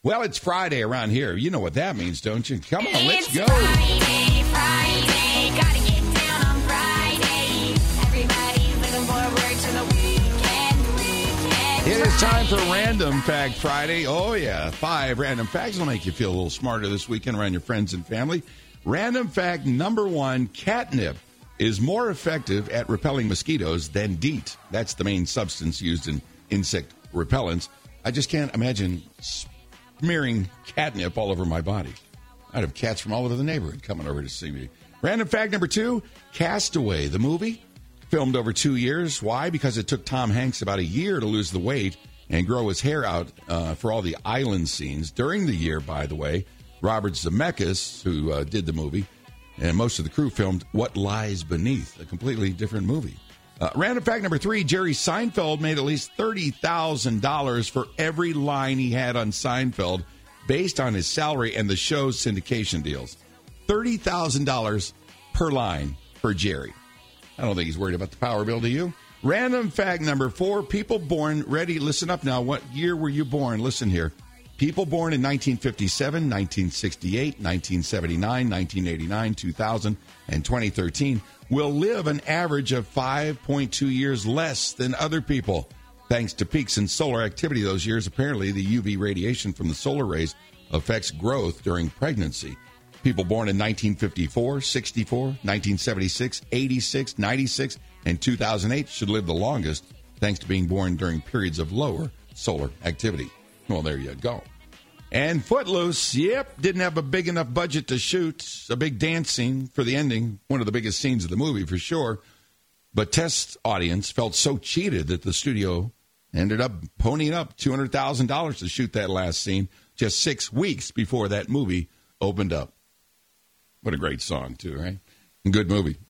Well, it's Friday around here. You know what that means, don't you? Come on, let's go. Friday, gotta get down on Friday. Everybody's looking forward to the weekend. It is time for Random Fact Friday. Oh, yeah. 5 random facts will make you feel a little smarter this weekend around your friends and family. Random fact number 1, catnip is more effective at repelling mosquitoes than DEET. That's the main substance used in insect repellents. I just can't imagine smearing catnip all over my body. I'd have cats from all over the neighborhood coming over to see me. Random fact number 2, Castaway, the movie, filmed over 2 years. Why? Because it took Tom Hanks about a year to lose the weight and grow his hair out for all the island scenes. During the year, by the way, Robert Zemeckis, who did the movie, and most of the crew filmed What Lies Beneath, a completely different movie. Random fact number 3, Jerry Seinfeld made at least $30,000 for every line he had on Seinfeld based on his salary and the show's syndication deals. $30,000 per line for Jerry. I don't think he's worried about the power bill, do you? Random fact number 4, people born, ready, listen up now. What year were you born? Listen here. People born in 1957, 1968, 1979, 1989, 2000, and 2013 will live an average of 5.2 years less than other people. Thanks to peaks in solar activity those years, apparently the UV radiation from the solar rays affects growth during pregnancy. People born in 1954, 64, 1976, 86, 96, and 2008 should live the longest, thanks to being born during periods of lower solar activity. Well, there you go. And Footloose, didn't have a big enough budget to shoot a big dance scene for the ending, one of the biggest scenes of the movie for sure. But test audience felt so cheated that the studio ended up ponying up $200,000 to shoot that last scene just 6 weeks before that movie opened up. What a great song, too, right? Good movie.